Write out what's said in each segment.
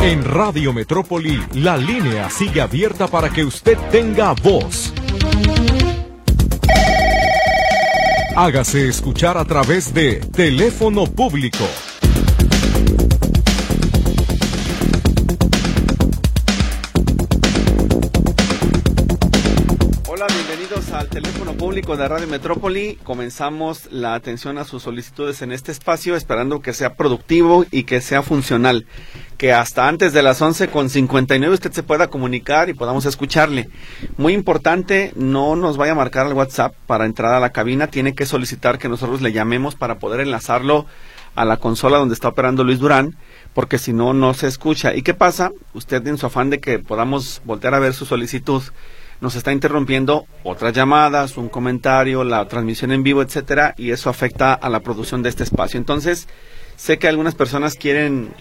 En Radio Metrópoli, la línea sigue abierta para que usted tenga voz. Hágase escuchar a través de teléfono público. Hola, bienvenidos al teléfono público de Radio Metrópoli. Comenzamos la atención a sus solicitudes en este espacio, esperando que sea productivo y que sea funcional. Que hasta antes de las 11:59 usted se pueda comunicar y podamos escucharle. Muy importante, no nos vaya a marcar al WhatsApp para entrar a la cabina. Tiene que solicitar que nosotros le llamemos para poder enlazarlo a la consola donde está operando Luis Durán, porque si no, no se escucha. ¿Y qué pasa? Usted, en su afán de que podamos voltear a ver su solicitud, nos está interrumpiendo otras llamadas, un comentario, la transmisión en vivo, etcétera, y eso afecta a la producción de este espacio. Entonces, sé que algunas personas quieren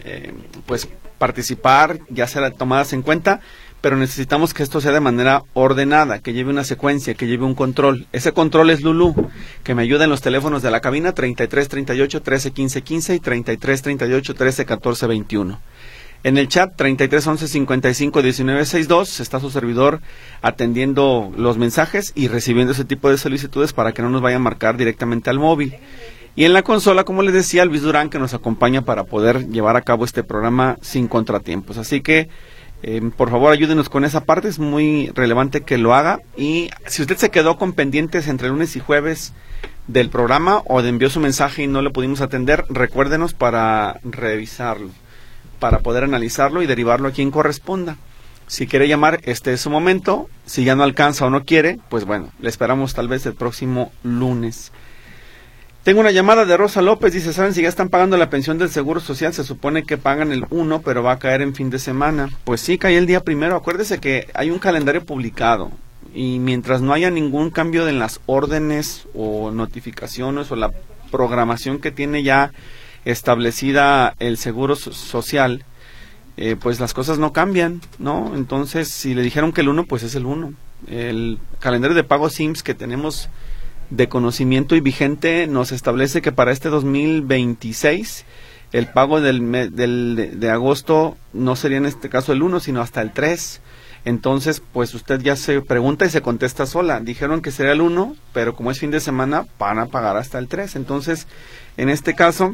participar, ya serán tomadas en cuenta, pero necesitamos que esto sea de manera ordenada, que lleve una secuencia, que lleve un control. Ese control es Lulú, que me ayuda en los teléfonos de la cabina 33 38 13 15 15 y 33 38 13 14 21. En el chat 33 11 55 19 62 está su servidor atendiendo los mensajes y recibiendo ese tipo de solicitudes para que no nos vayan a marcar directamente al móvil. Y en la consola, como les decía, Luis Durán, que nos acompaña para poder llevar a cabo este programa sin contratiempos. Así que, por favor, ayúdenos con esa parte, es muy relevante que lo haga. Y si usted se quedó con pendientes entre lunes y jueves del programa o envió su mensaje y no lo pudimos atender, recuérdenos para revisarlo, para poder analizarlo y derivarlo a quien corresponda. Si quiere llamar, este es su momento. Si ya no alcanza o no quiere, pues bueno, le esperamos tal vez el próximo lunes. Tengo una llamada de Rosa López, dice, ¿saben si ya están pagando la pensión del Seguro Social? Se supone que pagan el 1, pero va a caer en fin de semana. Pues sí, cae el día primero. Acuérdese que hay un calendario publicado y mientras no haya ningún cambio en las órdenes o notificaciones o la programación que tiene ya establecida el Seguro Social, pues las cosas no cambian, ¿no? Entonces, si le dijeron que el 1, pues es el 1. El calendario de pago SIMS que tenemos de conocimiento y vigente nos establece que para este 2026 el pago de agosto no sería en este caso el 1, sino hasta el 3. Entonces, pues usted ya se pregunta y se contesta sola. Dijeron que sería el 1, pero como es fin de semana, van a pagar hasta el 3. Entonces, en este caso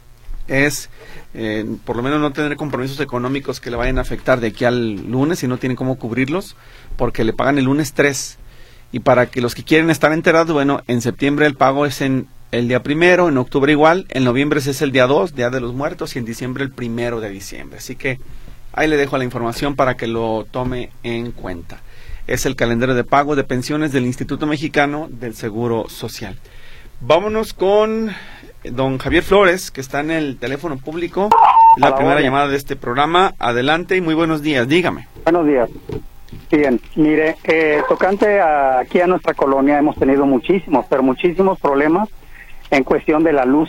es por lo menos no tener compromisos económicos que le vayan a afectar de aquí al lunes y no tienen cómo cubrirlos, porque le pagan el lunes 3. Y para que los que quieren estar enterados, bueno, en septiembre el pago es en el día 1, en octubre igual, en noviembre es el día 2, Día de los Muertos, y en diciembre el 1 de diciembre. Así que ahí le dejo la información para que lo tome en cuenta. Es el calendario de pago de pensiones del Instituto Mexicano del Seguro Social. Vámonos con don Javier Flores, que está en el teléfono público, la primera llamada de este programa. Adelante y muy buenos días, dígame. Buenos días. Bien, mire, tocante aquí a nuestra colonia hemos tenido muchísimos problemas en cuestión de la luz.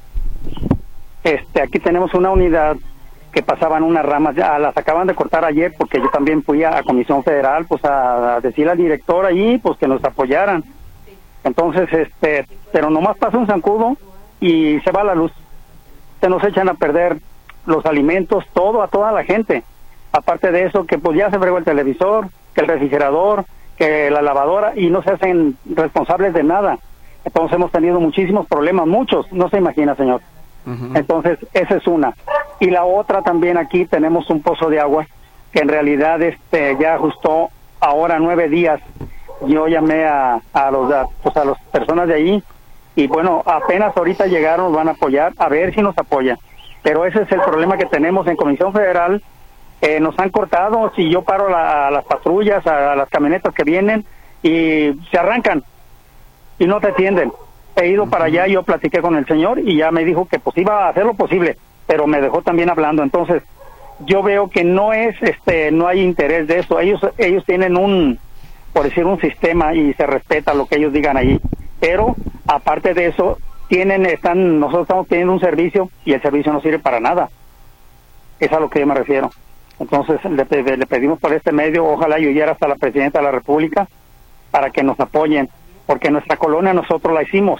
Aquí tenemos una unidad que pasaban unas ramas, ya las acaban de cortar ayer, porque yo también fui a Comisión Federal, pues a decirle al director allí, pues que nos apoyaran. Entonces, pero nomás pasa un zancudo y se va la luz. Se nos echan a perder los alimentos, todo, a toda la gente. Aparte de eso, que pues ya se fregó el televisor, que el refrigerador, que la lavadora, y no se hacen responsables de nada. Entonces hemos tenido muchísimos problemas, muchos, no se imagina, señor. Entonces, esa es una. Y la otra también, aquí tenemos un pozo de agua, que en realidad ya ajustó ahora 9 días. Yo llamé a las personas de allí, y bueno, apenas ahorita llegaron, nos van a apoyar, a ver si nos apoyan. Pero ese es el problema que tenemos en Comisión Federal. Nos han cortado, si yo paro a las patrullas, a las camionetas que vienen, y se arrancan y no te atienden. He ido para allá, yo platiqué con el señor y ya me dijo que pues iba a hacer lo posible, pero me dejó también hablando. Entonces yo veo que no hay interés de eso. Ellos tienen por decir, un sistema, y se respeta lo que ellos digan ahí, pero aparte de eso nosotros estamos teniendo un servicio y el servicio no sirve para nada. Es a lo que yo me refiero. Entonces le pedimos por este medio, ojalá llegara hasta la Presidenta de la República para que nos apoyen, porque nuestra colonia nosotros la hicimos,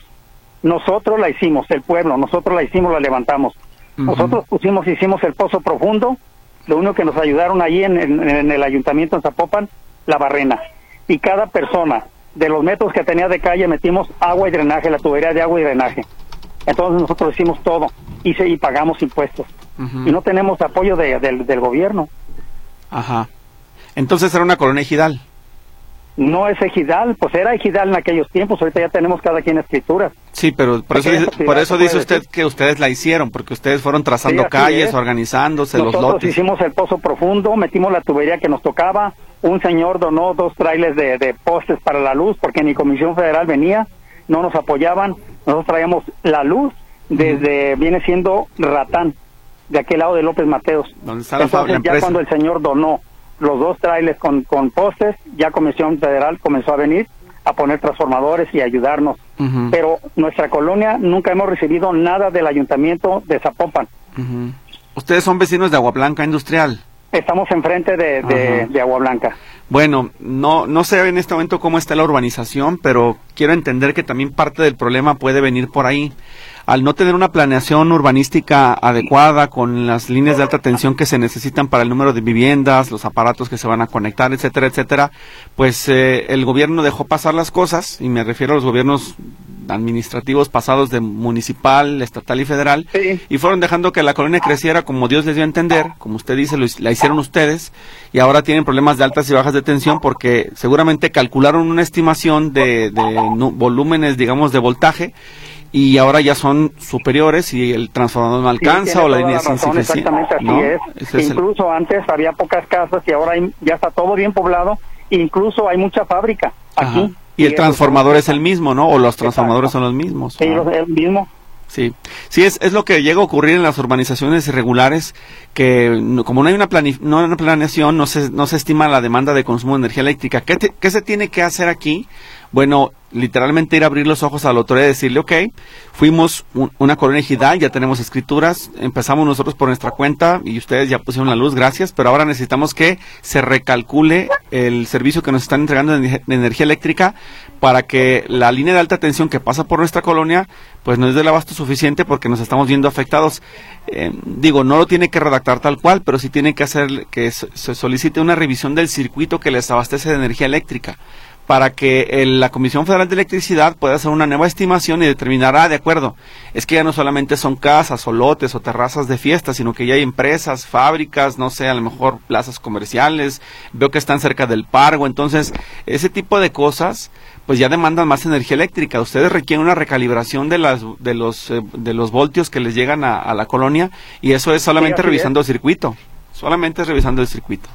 el pueblo, nosotros la hicimos, la levantamos. Nosotros hicimos el pozo profundo Lo único que nos ayudaron ahí en el ayuntamiento de Zapopan, la barrena. Y cada persona, de los metros que tenía de calle, metimos agua y drenaje, la tubería de agua y drenaje. Entonces nosotros hicimos todo y pagamos impuestos. Y no tenemos apoyo del gobierno. Ajá. Entonces era una colonia ejidal. No es ejidal, pues era ejidal en aquellos tiempos, ahorita ya tenemos cada quien escrituras. Sí, pero por eso dice usted que ustedes la hicieron, porque ustedes fueron trazando calles, organizándose, los lotes. Nosotros hicimos el pozo profundo, metimos la tubería que nos tocaba, un señor donó 2 trailers de postes para la luz, porque ni Comisión Federal venía, no nos apoyaban, nosotros traíamos la luz desde, viene siendo Ratán, de aquel lado de López Mateos. ¿Dónde está Entonces ya cuando el señor donó los 2 trailers con postes, ya Comisión Federal comenzó a venir a poner transformadores y ayudarnos. Pero nuestra colonia nunca hemos recibido nada del ayuntamiento de Zapopan. Ustedes son vecinos de Agua Blanca Industrial. Estamos enfrente de Agua Blanca. Bueno, no sé en este momento cómo está la urbanización, pero quiero entender que también parte del problema puede venir por ahí. Al no tener una planeación urbanística adecuada con las líneas de alta tensión que se necesitan para el número de viviendas, los aparatos que se van a conectar, etcétera, etcétera, pues el gobierno dejó pasar las cosas, y me refiero a los gobiernos administrativos pasados de municipal, estatal y federal, y fueron dejando que la colonia creciera como Dios les dio a entender, como usted dice, la hicieron ustedes, y ahora tienen problemas de altas y bajas de tensión porque seguramente calcularon una estimación de volúmenes, digamos, de voltaje, y ahora ya son superiores y el transformador no alcanza o la línea es insuficiente. Exactamente así, ¿no? Es. Incluso antes había pocas casas y ahora ya está todo bien poblado, incluso hay mucha fábrica aquí. Y el transformador es el mismo, ¿no? O los transformadores son los mismos. Sí, el mismo. Sí, es lo que llega a ocurrir en las urbanizaciones irregulares, que como no hay una planeación, no se estima la demanda de consumo de energía eléctrica. ¿Qué se tiene que hacer aquí? Bueno, literalmente ir a abrir los ojos a la autoridad y decirle, ok, fuimos una colonia ejidal, ya tenemos escrituras, empezamos nosotros por nuestra cuenta y ustedes ya pusieron la luz, gracias, pero ahora necesitamos que se recalcule el servicio que nos están entregando de energía eléctrica para que la línea de alta tensión que pasa por nuestra colonia pues no es del abasto suficiente, porque nos estamos viendo afectados. No lo tiene que redactar tal cual, pero sí tiene que hacer que se solicite una revisión del circuito que les abastece de energía eléctrica, para que la Comisión Federal de Electricidad pueda hacer una nueva estimación y determinar, de acuerdo, es que ya no solamente son casas o lotes o terrazas de fiesta, sino que ya hay empresas, fábricas, no sé, a lo mejor plazas comerciales, veo que están cerca del Pargo, entonces ese tipo de cosas pues ya demandan más energía eléctrica. Ustedes requieren una recalibración de los voltios que les llegan a la colonia, y eso es solamente revisando el circuito, solamente es revisando el circuito.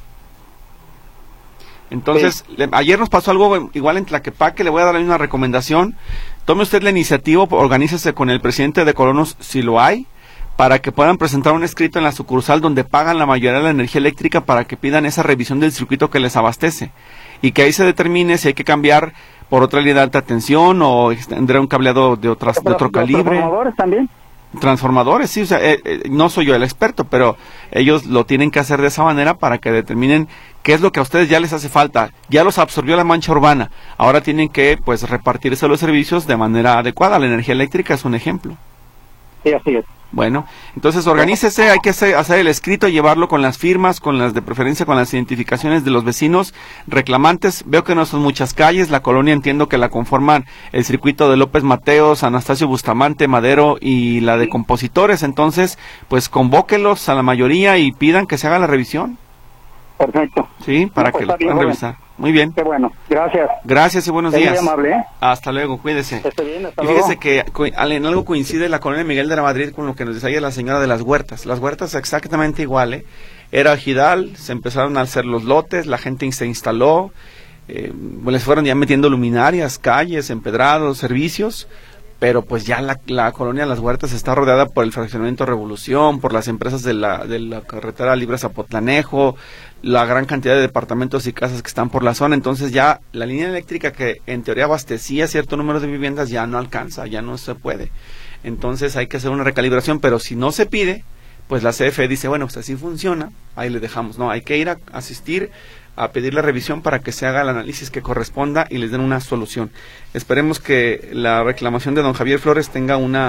Entonces, ayer nos pasó algo igual en Tlaquepaque, le voy a dar la misma recomendación. Tome usted la iniciativa, organícese con el presidente de Colonos, si lo hay, para que puedan presentar un escrito en la sucursal donde pagan la mayoría de la energía eléctrica, para que pidan esa revisión del circuito que les abastece, y que ahí se determine si hay que cambiar por otra línea de alta tensión o extender un cableado de otro calibre. ¿Transformadores también? Transformadores, sí, o sea, no soy yo el experto, pero ellos lo tienen que hacer de esa manera para que determinen qué es lo que a ustedes ya les hace falta. Ya los absorbió la mancha urbana, ahora tienen que pues repartirse los servicios de manera adecuada. La energía eléctrica es un ejemplo. Sí, así es. Bueno, entonces organícese, hay que hacer el escrito, llevarlo con las firmas, con las de preferencia, con las identificaciones de los vecinos reclamantes. Veo que no son muchas calles, la colonia entiendo que la conforman el circuito de López Mateos, Anastasio Bustamante, Madero y la de Compositores. Entonces, pues convóquelos a la mayoría y pidan que se haga la revisión. Perfecto. Sí, para que lo puedan revisar. Muy bien. Qué bueno, gracias. Gracias y buenos días. Muy amable, ¿eh? Hasta luego, cuídese. Esté bien, hasta y luego. fíjese que en algo coincide la colonia Miguel de la Madrid con lo que nos decía ayer la señora de las huertas. Las huertas exactamente igual, ¿eh? Era ejidal, se empezaron a hacer los lotes, la gente se instaló, les fueron ya metiendo luminarias, calles, empedrados, servicios, pero pues ya la colonia Las Huertas está rodeada por el fraccionamiento Revolución, por las empresas de la carretera Libre Zapotlanejo, la gran cantidad de departamentos y casas que están por la zona. Entonces ya la línea eléctrica que en teoría abastecía cierto número de viviendas ya no alcanza, ya no se puede. Entonces hay que hacer una recalibración, pero si no se pide, pues la CFE dice, bueno, pues así funciona, ahí le dejamos. No, hay que ir a asistir a pedir la revisión para que se haga el análisis que corresponda y les den una solución. Esperemos que la reclamación de don Javier Flores tenga una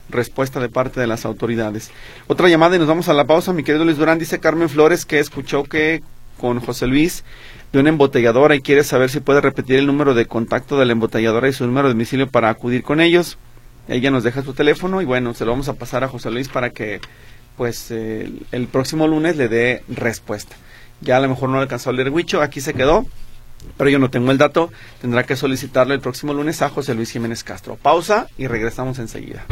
respuesta de parte de las autoridades. Otra llamada y nos vamos a la pausa. Mi querido Luis Durán, dice Carmen Flores que escuchó que con José Luis de una embotelladora y quiere saber si puede repetir el número de contacto de la embotelladora y su número de domicilio para acudir con ellos. Ella nos deja su teléfono y bueno, se lo vamos a pasar a José Luis para que pues el próximo lunes le dé respuesta. Ya a lo mejor no le alcanzó a leer Huicho, aquí se quedó, pero yo no tengo el dato, tendrá que solicitarlo el próximo lunes a José Luis Jiménez Castro. Pausa y regresamos enseguida.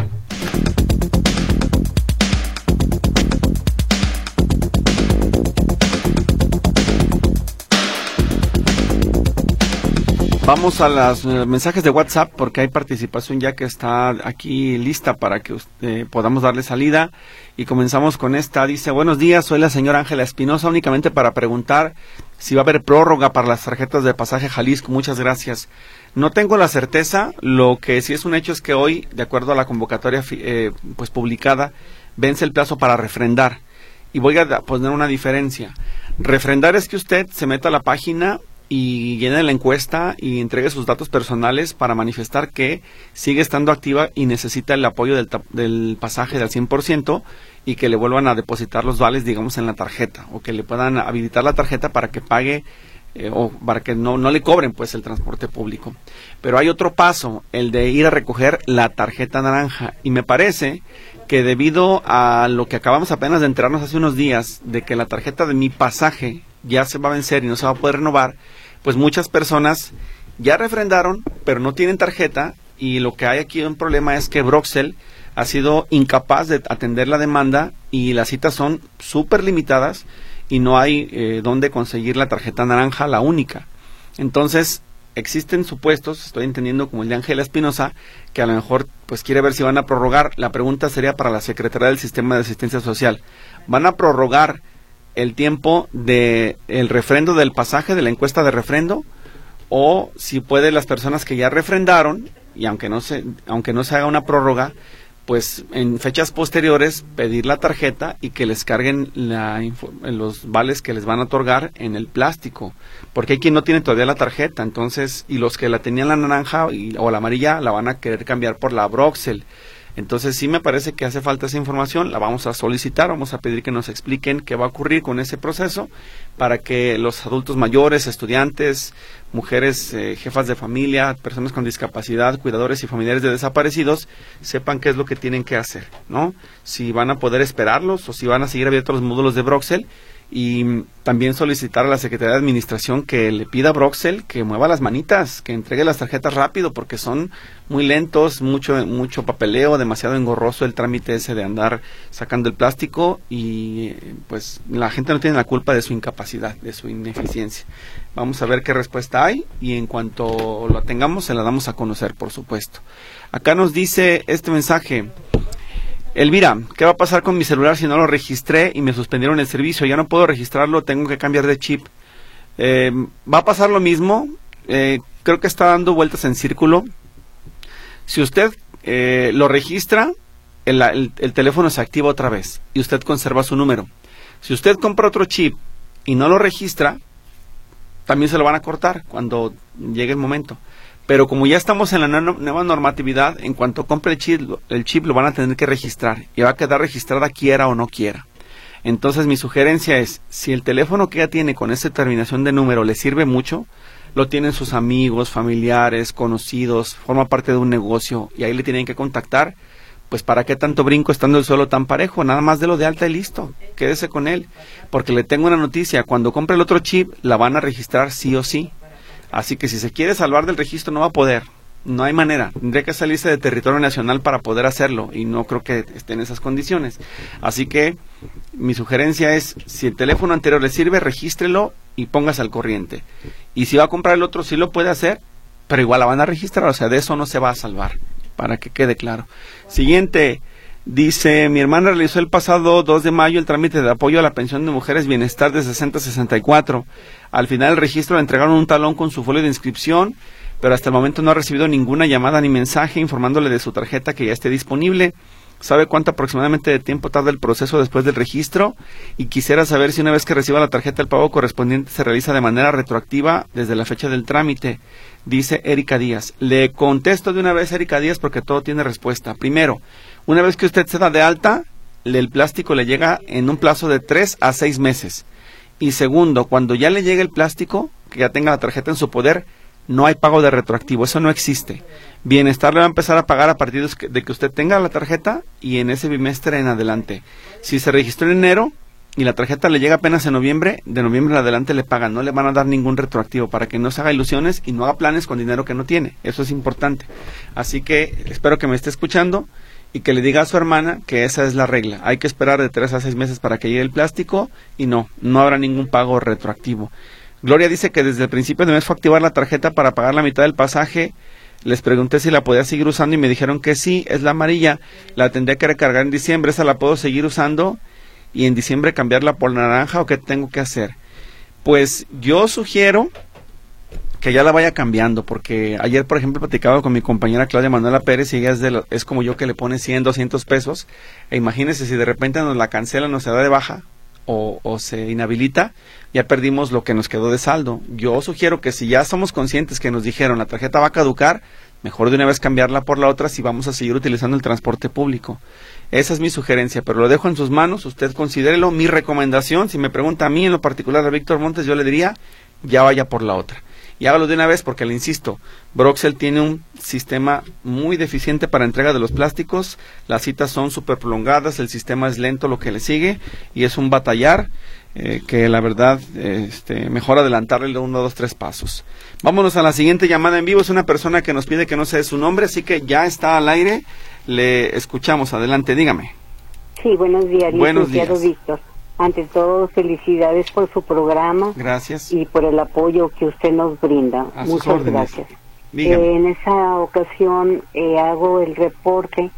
Vamos a los mensajes de WhatsApp porque hay participación ya que está aquí lista para que podamos darle salida. Y comenzamos con esta. Dice, buenos días, soy la señora Ángela Espinosa, únicamente para preguntar si va a haber prórroga para las tarjetas de pasaje Jalisco. Muchas gracias. No tengo la certeza, lo que sí es un hecho es que hoy, de acuerdo a la convocatoria pues publicada, vence el plazo para refrendar. Y voy a poner una diferencia. Refrendar es que usted se meta a la página y llene la encuesta y entregue sus datos personales para manifestar que sigue estando activa y necesita el apoyo del pasaje del 100% y que le vuelvan a depositar los vales, digamos, en la tarjeta, o que le puedan habilitar la tarjeta para que pague o para que no le cobren pues el transporte público. Pero hay otro paso, el de ir a recoger la tarjeta naranja, y me parece que debido a lo que acabamos apenas de enterarnos hace unos días, de que la tarjeta de Mi Pasaje ya se va a vencer y no se va a poder renovar, pues muchas personas ya refrendaron, pero no tienen tarjeta, y lo que hay aquí un problema es que Broxel ha sido incapaz de atender la demanda y las citas son súper limitadas y no hay dónde conseguir la tarjeta naranja, la única. Entonces, existen supuestos, estoy entendiendo como el de Ángela Espinosa, que a lo mejor pues quiere ver si van a prorrogar. La pregunta sería para la Secretaría del Sistema de Asistencia Social. ¿Van a prorrogar el tiempo de el refrendo del pasaje, de la encuesta de refrendo, o si puede las personas que ya refrendaron, y aunque no se haga una prórroga, pues en fechas posteriores pedir la tarjeta y que les carguen los vales que les van a otorgar en el plástico, porque hay quien no tiene todavía la tarjeta, entonces, y los que la tenían la naranja o la amarilla la van a querer cambiar por la Broxel. Entonces sí me parece que hace falta esa información, la vamos a solicitar, vamos a pedir que nos expliquen qué va a ocurrir con ese proceso para que los adultos mayores, estudiantes, mujeres, jefas de familia, personas con discapacidad, cuidadores y familiares de desaparecidos sepan qué es lo que tienen que hacer, ¿no? Si van a poder esperarlos o si van a seguir abiertos los módulos de Broxel. Y también solicitar a la Secretaría de Administración que le pida a Broxel que mueva las manitas, que entregue las tarjetas rápido, porque son muy lentos, mucho papeleo, demasiado engorroso el trámite ese de andar sacando el plástico, y pues la gente no tiene la culpa de su incapacidad, de su ineficiencia. Vamos a ver qué respuesta hay y en cuanto la tengamos se la damos a conocer, por supuesto. Acá nos dice este mensaje: Elvira, ¿qué va a pasar con mi celular si no lo registré y me suspendieron el servicio? Ya no puedo registrarlo, tengo que cambiar de chip. Va a pasar lo mismo, creo que está dando vueltas en círculo. Si usted lo registra, el teléfono se activa otra vez y usted conserva su número. Si usted compra otro chip y no lo registra, también se lo van a cortar cuando llegue el momento. Pero como ya estamos en la nueva normatividad, en cuanto compre el chip lo van a tener que registrar y va a quedar registrada quiera o no quiera. Entonces mi sugerencia es, si el teléfono que ya tiene con esa terminación de número le sirve mucho, lo tienen sus amigos, familiares, conocidos, forma parte de un negocio y ahí le tienen que contactar, pues para qué tanto brinco estando el suelo tan parejo, nada más de lo de alta y listo, quédese con él. Porque le tengo una noticia, cuando compre el otro chip la van a registrar sí o sí. Así que si se quiere salvar del registro no va a poder, no hay manera, tendría que salirse de territorio nacional para poder hacerlo y no creo que esté en esas condiciones. Así que mi sugerencia es, si el teléfono anterior le sirve, regístrelo y póngase al corriente. Y si va a comprar el otro sí lo puede hacer, pero igual la van a registrar, o sea, de eso no se va a salvar, para que quede claro. Siguiente. Dice, mi hermana realizó el pasado 2 de mayo el trámite de apoyo a la pensión de mujeres bienestar de 60 a 64. Al final del registro le entregaron un talón con su folio de inscripción, pero hasta el momento no ha recibido ninguna llamada ni mensaje informándole de su tarjeta que ya esté disponible. ¿Sabe cuánto aproximadamente de tiempo tarda el proceso después del registro? Y quisiera saber si una vez que reciba la tarjeta el pago correspondiente se realiza de manera retroactiva desde la fecha del trámite. Dice Erika Díaz. Le contesto de una vez, Erika Díaz, porque todo tiene respuesta. Primero, Una vez que usted se da de alta, el plástico le llega en un plazo de 3 a 6 meses. Y segundo, cuando ya le llegue el plástico, que ya tenga la tarjeta en su poder, no hay pago de retroactivo, eso no existe. Bienestar le va a empezar a pagar a partir de que usted tenga la tarjeta y en ese bimestre en adelante. Si se registró en enero y la tarjeta le llega apenas en noviembre, de noviembre en adelante le pagan, no le van a dar ningún retroactivo para que no se haga ilusiones y no haga planes con dinero que no tiene. Eso es importante. Así que espero que me esté escuchando y que le diga a su hermana que esa es la regla. Hay que esperar de 3 a 6 meses para que llegue el plástico y no habrá ningún pago retroactivo. Gloria dice que desde el principio de mes fue a activar la tarjeta para pagar la mitad del pasaje. Les pregunté si la podía seguir usando y me dijeron que sí, es la amarilla. La tendría que recargar en diciembre, esa la puedo seguir usando y en diciembre cambiarla por naranja, ¿o qué tengo que hacer? Pues yo sugiero que ya la vaya cambiando, porque ayer, por ejemplo, platicaba con mi compañera Claudia Manuela Pérez y ella es como yo, que le pone 100, 200 pesos. E imagínese si de repente nos la cancelan o se da de baja o se inhabilita, ya perdimos lo que nos quedó de saldo. Yo sugiero que si ya somos conscientes que nos dijeron la tarjeta va a caducar, mejor de una vez cambiarla por la otra si vamos a seguir utilizando el transporte público. Esa es mi sugerencia, pero lo dejo en sus manos, usted considérelo. Mi recomendación, si me pregunta a mí en lo particular a Víctor Montes, yo le diría, ya vaya por la otra. Y hágalo de una vez porque, le insisto, Broxel tiene un sistema muy deficiente para entrega de los plásticos, las citas son súper prolongadas, el sistema es lento lo que le sigue y es un batallar que la verdad mejor adelantarle 1, 2, 3 pasos. Vámonos a la siguiente llamada en vivo, es una persona que nos pide que no se dé su nombre, así que ya está al aire, le escuchamos, adelante, dígame. Sí, buenos días, buenos días. Víctor. Ante todo, felicidades por su programa. Gracias. Y por el apoyo que usted nos brinda. Muchas gracias. En esa ocasión hago el reporte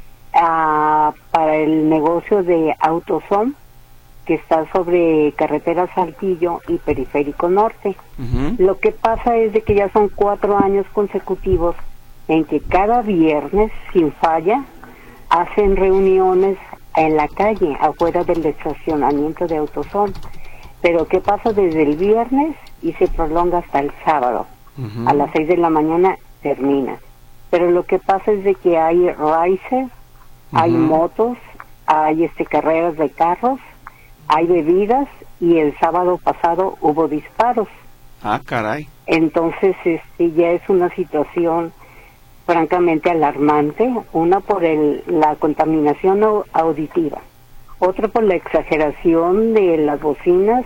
para el negocio de AutoZone, que está sobre carretera Saltillo y Periférico Norte. Lo que pasa es de que ya son 4 años consecutivos en que cada viernes, sin falla, hacen reuniones en la calle, afuera del estacionamiento de AutoZone. Pero ¿qué pasa? Desde el viernes y se prolonga hasta el sábado. A las 6 de la mañana termina. Pero lo que pasa es de que hay racer, hay motos, hay carreras de carros, hay bebidas y el sábado pasado hubo disparos. Ah, caray. Entonces ya es una situación francamente alarmante, una por la contaminación auditiva, otra por la exageración de las bocinas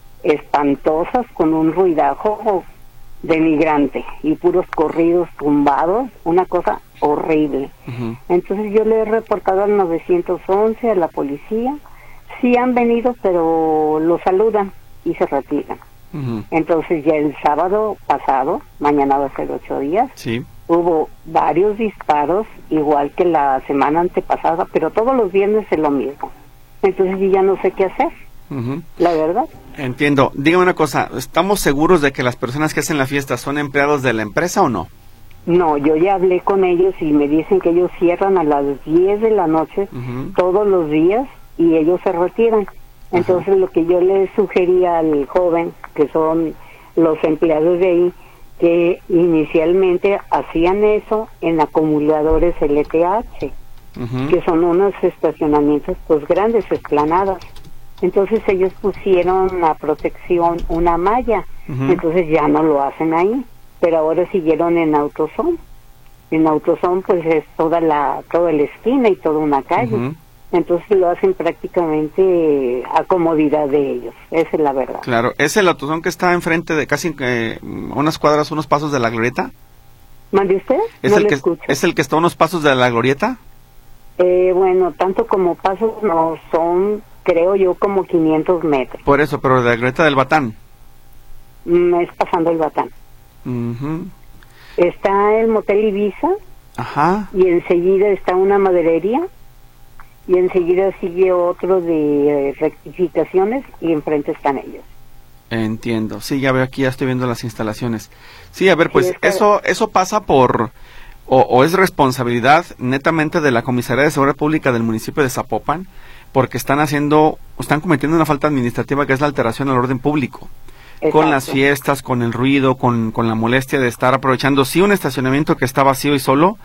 espantosas con un ruidajo denigrante y puros corridos tumbados, una cosa horrible. Entonces yo le he reportado al 911, a la policía, sí han venido, pero lo saludan y se retiran. Entonces ya el sábado pasado, mañana va a ser 8 días, sí, hubo varios disparos, igual que la semana antepasada, pero todos los viernes es lo mismo. Entonces yo ya no sé qué hacer, la verdad. Entiendo. Dígame una cosa, ¿estamos seguros de que las personas que hacen la fiesta son empleados de la empresa o no? No, yo ya hablé con ellos y me dicen que ellos cierran a las 10 de la noche todos los días y ellos se retiran. Entonces lo que yo le sugería al joven, que son los empleados de ahí, que inicialmente hacían eso en acumuladores LTH, que son unos estacionamientos pues grandes, esplanadas. Entonces ellos pusieron a protección una malla, entonces ya no lo hacen ahí, pero ahora siguieron en AutoZone. En AutoZone pues es toda la esquina y toda una calle. Entonces lo hacen prácticamente a comodidad de ellos, esa es la verdad. Claro, ¿es el AutoZone que está enfrente de casi unas cuadras, unos pasos de la glorieta? ¿Mande usted? No le escucho. ¿Es el que está a unos pasos de la glorieta? Bueno, tanto como pasos no son, creo yo, como 500 metros. Por eso, pero de la glorieta del Batán. Es pasando el Batán. Está el Motel Ibiza. Y enseguida está una maderería. Y enseguida sigue otro de rectificaciones y enfrente están ellos. Entiendo, sí, ya veo aquí, ya estoy viendo las instalaciones. Sí, a ver, pues eso pasa por, o es responsabilidad netamente de la Comisaría de Seguridad Pública del municipio de Zapopan, porque están cometiendo una falta administrativa que es la alteración al orden público. Exacto. Con las fiestas, con el ruido, con la molestia de estar aprovechando, sí, un estacionamiento que está vacío y solo,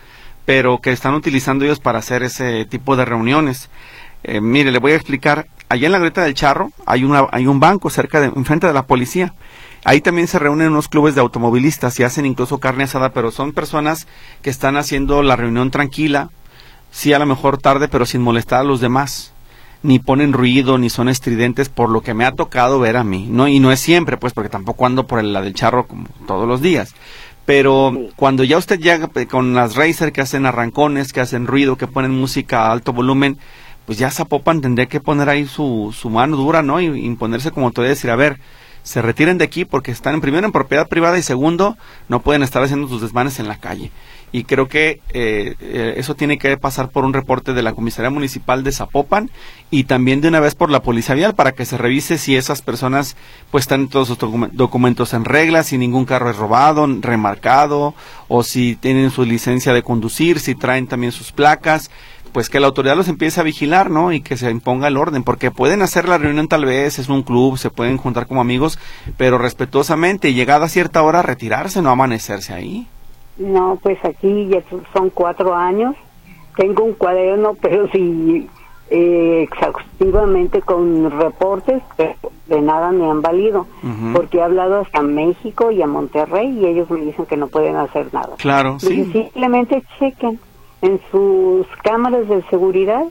pero que están utilizando ellos para hacer ese tipo de reuniones. Mire, le voy a explicar. Allá en la Glorieta del Charro hay un banco enfrente de la policía. Ahí también se reúnen unos clubes de automovilistas y hacen incluso carne asada, pero son personas que están haciendo la reunión tranquila, sí, a lo mejor tarde, pero sin molestar a los demás. Ni ponen ruido, ni son estridentes, por lo que me ha tocado ver a mí, ¿no? Y no es siempre, pues, porque tampoco ando por la del Charro como todos los días. Pero cuando ya usted llega con las Racer que hacen arrancones, que hacen ruido, que ponen música a alto volumen, pues ya Zapopan tendría que poner ahí su mano dura, ¿no? Y imponerse como autoridad y decir, a ver, se retiren de aquí porque están primero en propiedad privada y segundo, no pueden estar haciendo sus desmanes en la calle. Y creo que eso tiene que pasar por un reporte de la Comisaría Municipal de Zapopan y también de una vez por la Policía Vial para que se revise si esas personas pues están todos sus documentos en regla, si ningún carro es robado, remarcado, o si tienen su licencia de conducir, si traen también sus placas, pues que la autoridad los empiece a vigilar, ¿no? Y que se imponga el orden, porque pueden hacer la reunión tal vez, es un club, se pueden juntar como amigos, pero respetuosamente, y llegada a cierta hora, retirarse, no amanecerse ahí. No, pues aquí ya son 4 años, tengo un cuaderno, pero sí exhaustivamente con reportes, pero de nada me han valido, porque he hablado hasta a México y a Monterrey y ellos me dicen que no pueden hacer nada. Claro, sí. Simplemente chequen en sus cámaras de seguridad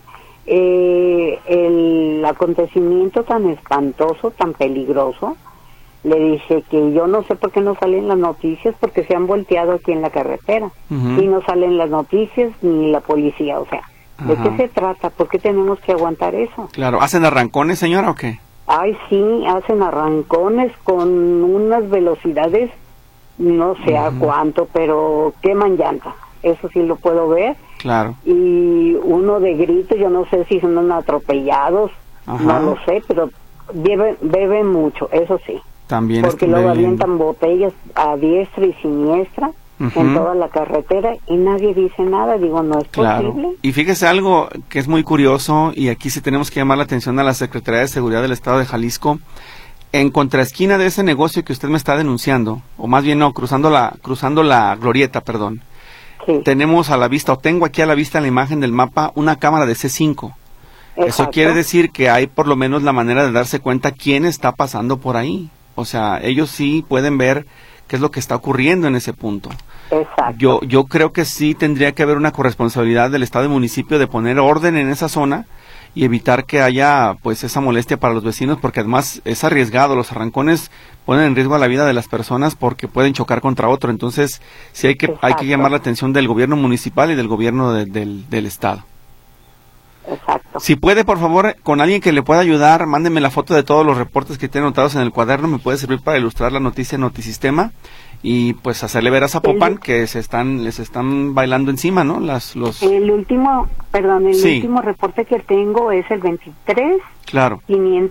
el acontecimiento tan espantoso, tan peligroso. Le dije que yo no sé por qué no salen las noticias, porque se han volteado aquí en la carretera y no salen las noticias ni la policía, o sea, ¿de qué se trata? ¿Por qué tenemos que aguantar eso? Claro, ¿hacen arrancones, señora, o qué? Ay, sí, hacen arrancones con unas velocidades, no sé a cuánto, pero queman llanta. Eso sí lo puedo ver. Claro. Y uno de grito, yo no sé si son atropellados, no lo sé, pero beben mucho, eso sí. También porque luego avientan botellas a diestra y siniestra en toda la carretera y nadie dice nada. Digo, no es posible. Y fíjese algo que es muy curioso, y aquí sí tenemos que llamar la atención a la Secretaría de Seguridad del Estado de Jalisco. En contraesquina de ese negocio que usted me está denunciando, o más bien no, cruzando la glorieta, perdón. Sí. Tenemos a la vista, o tengo aquí a la vista en la imagen del mapa, una cámara de C5. Exacto. Eso quiere decir que hay por lo menos la manera de darse cuenta quién está pasando por ahí. O sea, ellos sí pueden ver qué es lo que está ocurriendo en ese punto. Exacto. Yo creo que sí tendría que haber una corresponsabilidad del Estado y municipio de poner orden en esa zona y evitar que haya pues esa molestia para los vecinos, porque además es arriesgado. Los arrancones ponen en riesgo a la vida de las personas porque pueden chocar contra otro. Entonces sí hay que llamar la atención del gobierno municipal y del gobierno del Estado. Exacto. Si puede, por favor, con alguien que le pueda ayudar, mándeme la foto de todos los reportes que tienen anotados en el cuaderno. Me puede servir para ilustrar la noticia en Notisistema y pues hacerle ver a Zapopan que les están bailando encima, ¿no? El último reporte que tengo es el 23. Claro.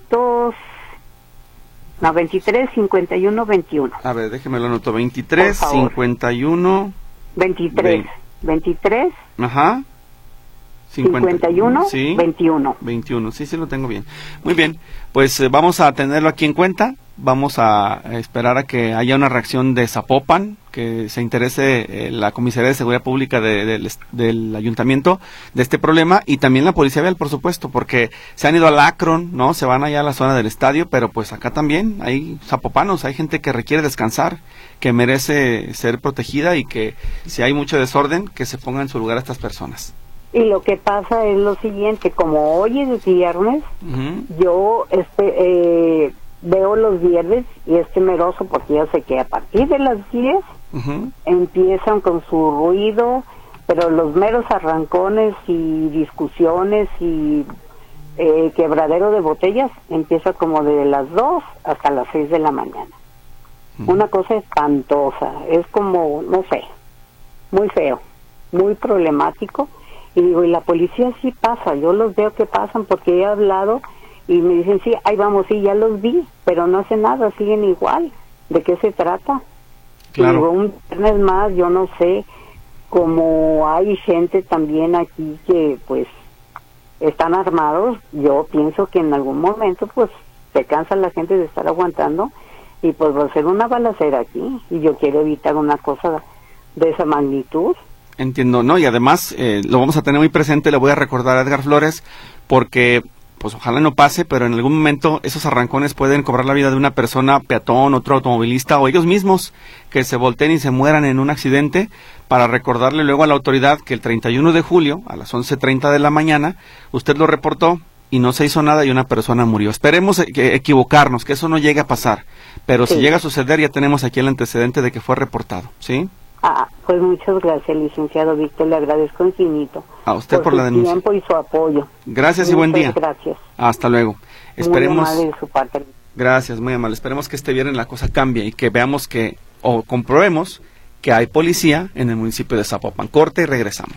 23 51 21. A ver, déjeme lo anoto. 23 51 23. Ajá. 51, sí, 21. 21, sí, lo tengo bien. Muy bien, pues vamos a tenerlo aquí en cuenta, vamos a esperar a que haya una reacción de Zapopan, que se interese la Comisaría de Seguridad Pública del Ayuntamiento de este problema, y también la Policía Vial, por supuesto, porque se han ido al Akron, ¿no? Se van allá a la zona del estadio, pero pues acá también hay zapopanos, hay gente que requiere descansar, que merece ser protegida y que si hay mucho desorden, que se ponga en su lugar a estas personas. Y lo que pasa es lo siguiente, como hoy es viernes, yo veo los viernes y es temeroso porque ya sé que a partir de las 10 empiezan con su ruido, pero los meros arrancones y discusiones y quebradero de botellas empieza como de las 2 hasta las 6 de la mañana. Una cosa espantosa, es como, no sé, muy feo, muy problemático. Y digo, y la policía sí pasa, yo los veo que pasan porque he hablado y me dicen, sí, ahí vamos, sí, ya los vi, pero no hacen nada, siguen igual. ¿De qué se trata? Claro. Y digo, un viernes más, yo no sé, como hay gente también aquí que pues están armados, yo pienso que en algún momento pues se cansa la gente de estar aguantando y pues va a ser una balacera aquí y yo quiero evitar una cosa de esa magnitud. Entiendo, ¿no? Y además lo vamos a tener muy presente, le voy a recordar a Edgar Flores, porque pues ojalá no pase, pero en algún momento esos arrancones pueden cobrar la vida de una persona, peatón, otro automovilista o ellos mismos que se volteen y se mueran en un accidente, para recordarle luego a la autoridad que el 31 de julio a las 11:30 de la mañana usted lo reportó y no se hizo nada y una persona murió. Esperemos equivocarnos, que eso no llegue a pasar, pero sí. Si llega a suceder ya tenemos aquí el antecedente de que fue reportado, ¿sí? Pues muchas gracias, licenciado Víctor, le agradezco infinito. A usted por la denuncia. Su tiempo y su apoyo. Gracias y buen día. Gracias. Hasta luego. Esperemos. Muy amable de su parte. Gracias, muy amable. Esperemos que este viernes la cosa cambie y que veamos que, o comprobemos que hay policía en el municipio de Zapopan. Corte y regresamos.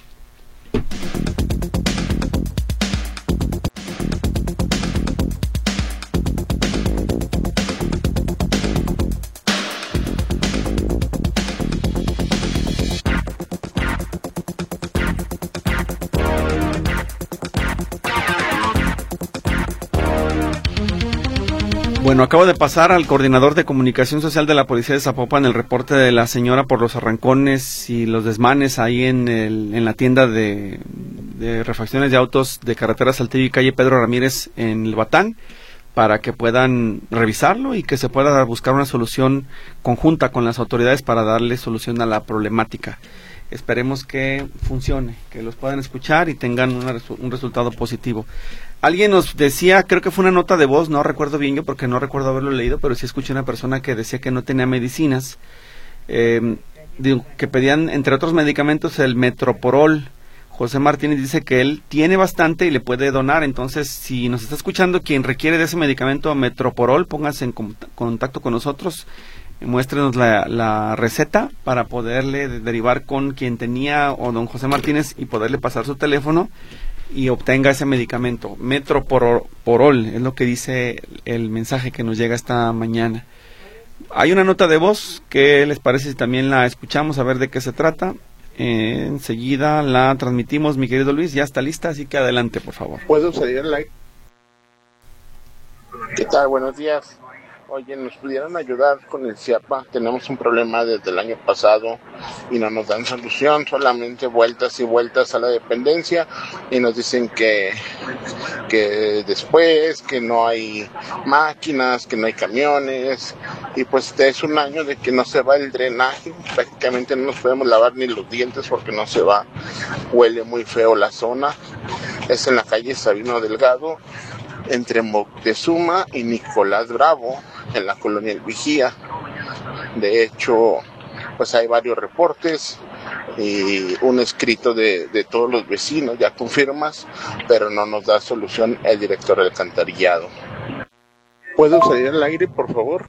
Bueno, acabo de pasar al coordinador de comunicación social de la Policía de Zapopan el reporte de la señora por los arrancones y los desmanes ahí en la tienda de refacciones de autos de carretera Saltillo y calle Pedro Ramírez en el Batán, para que puedan revisarlo y que se pueda buscar una solución conjunta con las autoridades para darle solución a la problemática. Esperemos que funcione, que los puedan escuchar y tengan un resultado positivo. Alguien nos decía, creo que fue una nota de voz, no recuerdo bien yo porque no recuerdo haberlo leído, pero sí escuché una persona que decía que no tenía medicinas, que pedían entre otros medicamentos el Metoprolol. José Martínez dice que él tiene bastante y le puede donar, entonces si nos está escuchando quien requiere de ese medicamento Metoprolol, póngase en contacto con nosotros, muéstrenos la receta para poderle derivar con quien tenía o don José Martínez y poderle pasar su teléfono y obtenga ese medicamento. Metoprolol es lo que dice el mensaje que nos llega esta mañana. Hay una nota de voz, ¿qué les parece si también la escuchamos a ver de qué se trata? Enseguida la transmitimos, mi querido Luis, ya está lista, así que adelante, por favor. ¿Puedo salir al aire? ¿Qué tal? Buenos días. Oye, ¿nos pudieran ayudar con el CIAPA? Tenemos un problema desde el año pasado y no nos dan solución, solamente vueltas y vueltas a la dependencia y nos dicen que después, que no hay máquinas, que no hay camiones y pues es un año de que no se va el drenaje, prácticamente no nos podemos lavar ni los dientes porque no se va, huele muy feo la zona, es en la calle Sabino Delgado, entre Moctezuma y Nicolás Bravo, en la colonia El Vigía. De hecho, pues hay varios reportes y un escrito de todos los vecinos, ya confirmas, pero no nos da solución el director del alcantarillado. ¿Puedo salir al aire, por favor?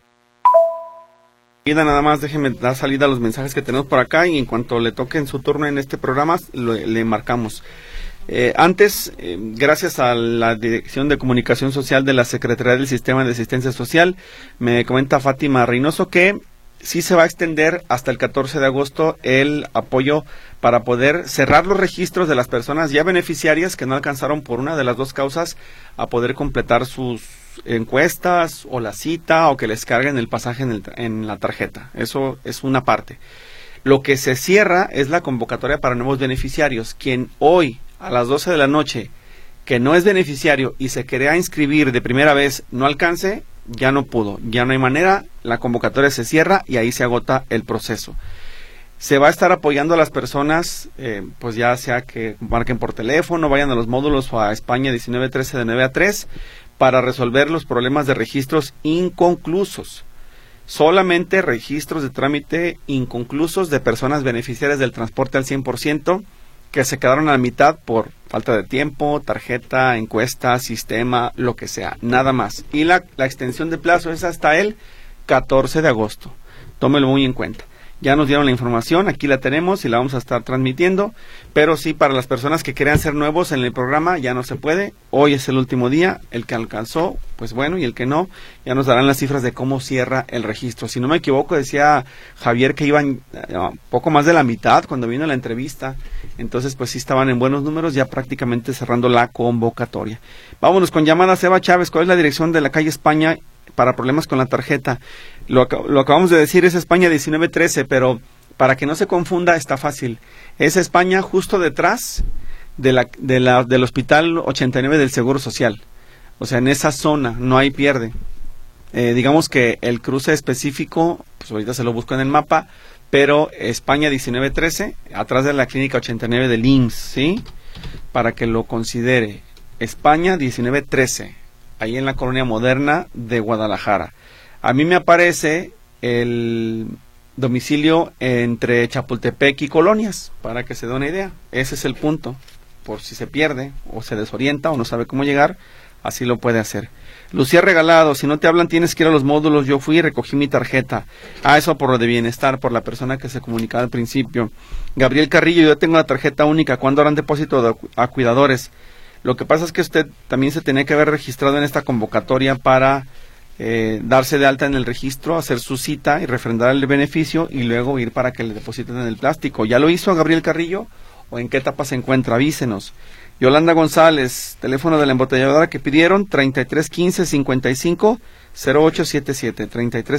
Nada más déjeme dar salida a los mensajes que tenemos por acá y en cuanto le toque en su turno en este programa, le marcamos. Antes, gracias a la Dirección de Comunicación Social de la Secretaría del Sistema de Asistencia Social, me comenta Fátima Reynoso que sí se va a extender hasta el 14 de agosto el apoyo para poder cerrar los registros de las personas ya beneficiarias que no alcanzaron por una de las dos causas a poder completar sus encuestas o la cita o que les carguen el pasaje en la tarjeta. Eso es una parte. Lo que se cierra es la convocatoria para nuevos beneficiarios. Quien hoy a las 12 de la noche, que no es beneficiario y se quería inscribir de primera vez, no alcance, ya no pudo, ya no hay manera, la convocatoria se cierra y ahí se agota el proceso. Se va a estar apoyando a las personas, pues ya sea que marquen por teléfono, vayan a los módulos o a España 1913 de 9 a 3 para resolver los problemas de registros inconclusos. Solamente registros de trámite inconclusos de personas beneficiarias del transporte al 100%, que se quedaron a la mitad por falta de tiempo, tarjeta, encuesta, sistema, lo que sea, nada más. Y la extensión de plazo es hasta el 14 de agosto. Tómelo muy en cuenta. Ya nos dieron la información, aquí la tenemos y la vamos a estar transmitiendo, pero sí, para las personas que quieran ser nuevos en el programa ya no se puede. Hoy es el último día, el que alcanzó, pues bueno, y el que no, ya nos darán las cifras de cómo cierra el registro. Si no me equivoco, decía Javier que iban poco más de la mitad cuando vino la entrevista, entonces pues sí estaban en buenos números, ya prácticamente cerrando la convocatoria. Vámonos con llamadas. Eva Chávez, ¿cuál es la dirección de la calle España para problemas con la tarjeta? Lo acabamos de decir, es España 1913, pero Para que no se confunda, está fácil. Es España justo detrás del Hospital 89 del Seguro Social. O sea, en esa zona, no hay pierde. Digamos que el cruce específico, pues ahorita se lo busco en el mapa, pero España 1913, atrás de la clínica 89 del IMSS, ¿sí? Para que lo considere. España 1913, ahí en la colonia moderna de Guadalajara. A mí me aparece el domicilio entre Chapultepec y Colonias, para que se dé una idea. Ese es el punto. Por si se pierde, o se desorienta, o no sabe cómo llegar, así lo puede hacer. Lucía Regalado, si no te hablan tienes que ir a los módulos, yo fui y recogí mi tarjeta. Eso por lo de bienestar, por la persona que se comunicaba al principio. Gabriel Carrillo, yo tengo la tarjeta única, ¿cuándo harán depósito a cuidadores? Lo que pasa es que usted también se tenía que haber registrado en esta convocatoria para darse de alta en el registro, hacer su cita y refrendar el beneficio y luego ir para que le depositen en el plástico. ¿Ya lo hizo Gabriel Carrillo? ¿O en qué etapa se encuentra? Avísenos. Yolanda González, teléfono de la embotelladora que pidieron, 3315-55-0877,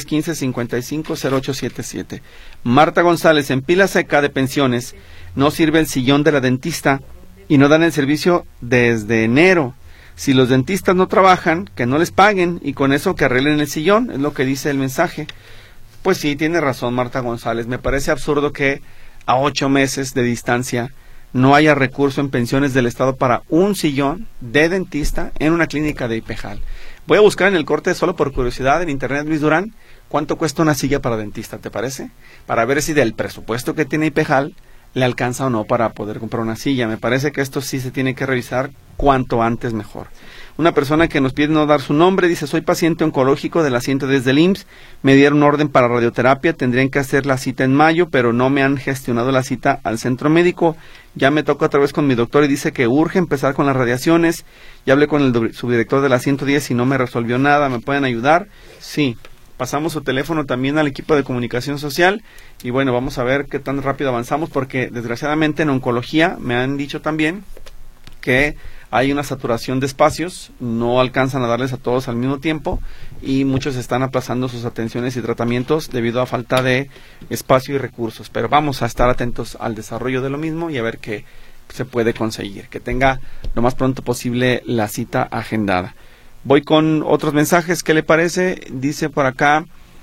3315-55-0877. Marta González, en Pila Seca de Pensiones, no sirve el sillón de la dentista y no dan el servicio desde enero. Si los dentistas no trabajan, que no les paguen y con eso que arreglen el sillón, es lo que dice el mensaje. Pues sí, tiene razón Marta González, me parece absurdo que a 8 meses de distancia no haya recurso en pensiones del Estado para un sillón de dentista en una clínica de Ipejal. Voy a buscar en el corte, solo por curiosidad, en internet, Luis Durán, cuánto cuesta una silla para dentista, ¿te parece? Para ver si del presupuesto que tiene Ipejal le alcanza o no para poder comprar una silla. Me parece que esto sí se tiene que revisar cuanto antes mejor. Una persona que nos pide no dar su nombre, dice, soy paciente oncológico de la 110 del IMSS, me dieron orden para radioterapia, tendrían que hacer la cita en mayo, pero no me han gestionado la cita al centro médico, ya me toca otra vez con mi doctor y dice que urge empezar con las radiaciones, ya hablé con el subdirector de la 110 y no me resolvió nada, ¿me pueden ayudar? Sí, pasamos su teléfono también al equipo de comunicación social y bueno, vamos a ver qué tan rápido avanzamos porque desgraciadamente en oncología me han dicho también que hay una saturación de espacios, no alcanzan a darles a todos al mismo tiempo y muchos están aplazando sus atenciones y tratamientos debido a falta de espacio y recursos. Pero vamos a estar atentos al desarrollo de lo mismo y a ver qué se puede conseguir, que tenga lo más pronto posible la cita agendada. Voy con otros mensajes, ¿qué le parece? Dice por acá